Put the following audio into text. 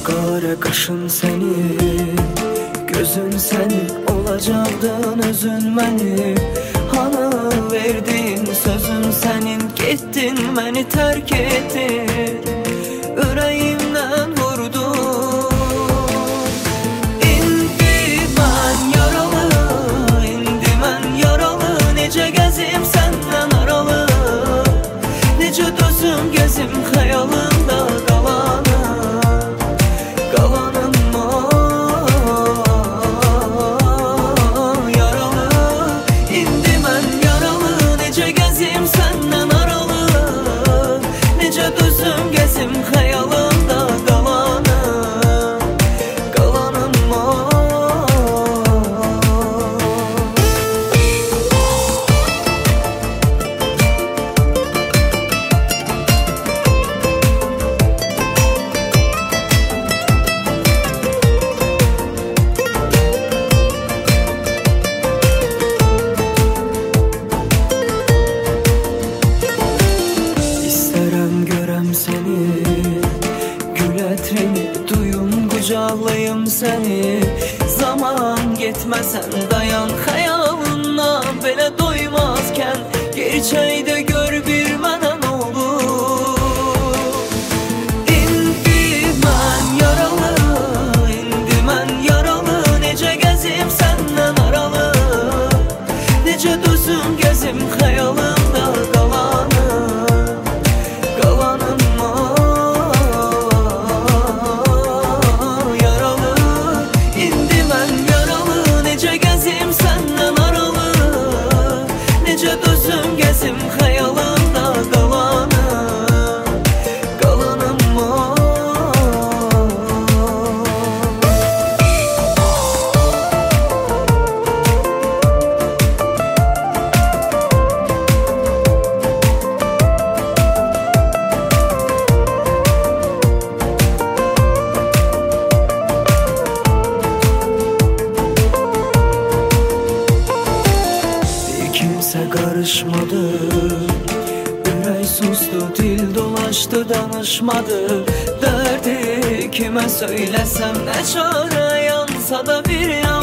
qara qaşın sənin, gözün sənin, olacaqdın özün məni. Hanı verdin sözün sənin, getdin məni tərk etdin, ürəyimdən vurdun. İndi mən yaralı, indi mən yaralı, necə gəzim səndən aralı, necə dözüm gəzim xəyalında qalanı, qalanım o yaralı. İndi mən yaralı, necə gəzim səndən aralı, necə dözüm gəzim xəyalında qalanı, qalanım o. İstərəm görəm səni, gül ətrini duyum, qucaqlayım səni. Zaman getməsən dayan xəyalından, belə doymazkən gerçəkdə gör bir mənə nə olur. İndi mən yaralı, indi mən yaralı, necə gəzim səndən aralı, necə dözüm gəzim xəyalında qalanı, qalanım o yaralı. İndi mən yaralı, necə gəzim səndən aralı, necə dözüm gəzim xəyalında qalanı, qalanım o. Kimsə qarışmadı, ürək sustu, dil dolaşdı, danışmadı. Dərdi kimə söyləsəm nə çarə, yansa da bir yan.